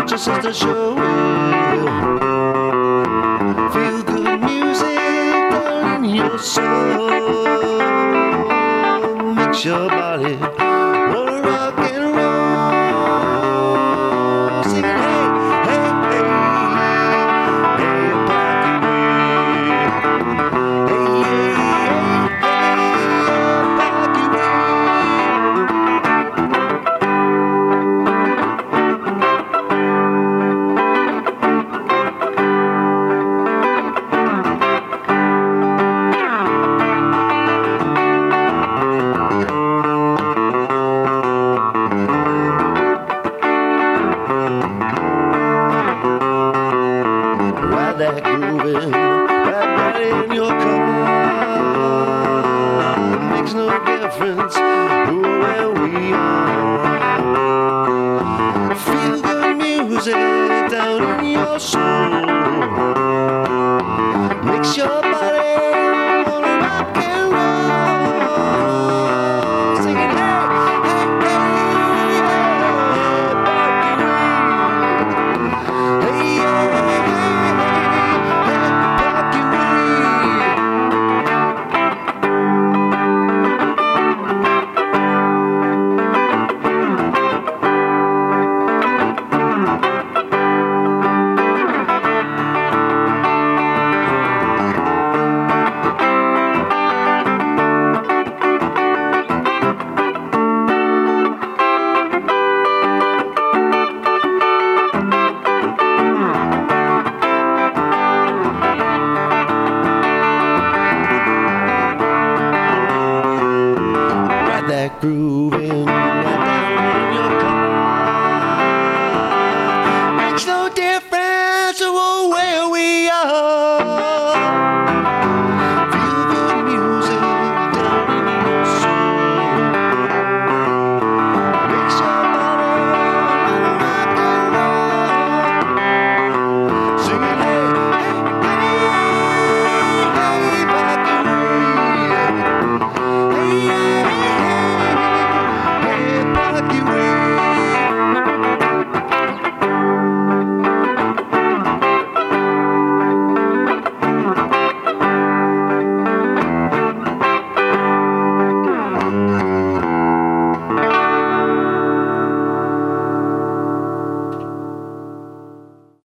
just as the show will. Feel good music down in your soul. Makes your body wanna rock and roll. Sing it, hey, hey, hey, hey, that grooving right down in your car. Makes no difference who or where we are. Feel good music down in your soul. Makes your